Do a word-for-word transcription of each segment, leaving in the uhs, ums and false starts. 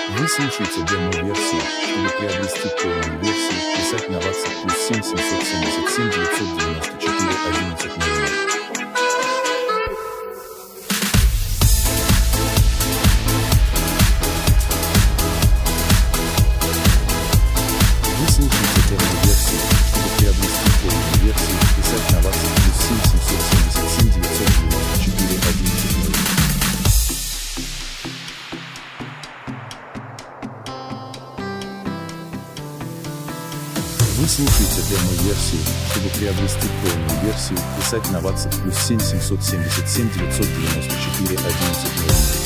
Вы слушаете демо-версию. Чтобы приобрести полную версию, писать на WhatsApp плюс семь семьсот семьдесят семь девятьсот девяносто четыре одиннадцать ноль ноль. Вы слушаете демо-версию. Чтобы приобрести полную версию, писать на WhatsApp плюс семь семьсот семьдесят семь девятьсот девяносто четыре одиннадцать ноль ноль. Вы слушаете демо-версию. Чтобы приобрести полную версию, писать на WhatsApp плюс семь семьсот семьдесят семь девятьсот девяносто четыре одиннадцать ноль ноль.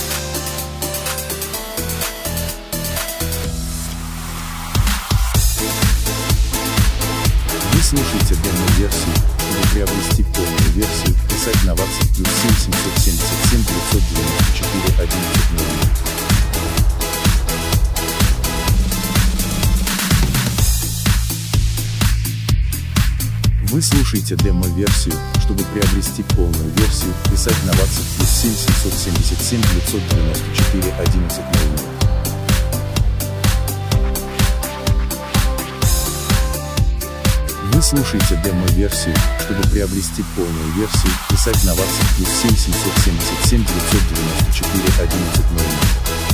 Вы слушаете демо-версию. Чтобы приобрести полную версию, писать на WhatsApp плюс семь семьсот семьдесят семь девятьсот девяносто четыре одиннадцать ноль ноль. Вы слушаете демо-версию. Чтобы приобрести полную версию, писать на WhatsApp плюс семь семьсот семьдесят семь девятьсот девяносто четыре одиннадцать ноль ноль. Вы слушаете демо-версию. Чтобы приобрести полную версию, писать на WhatsApp плюс семь семьсот семьдесят семь девятьсот девяносто четыре одиннадцать ноль ноль.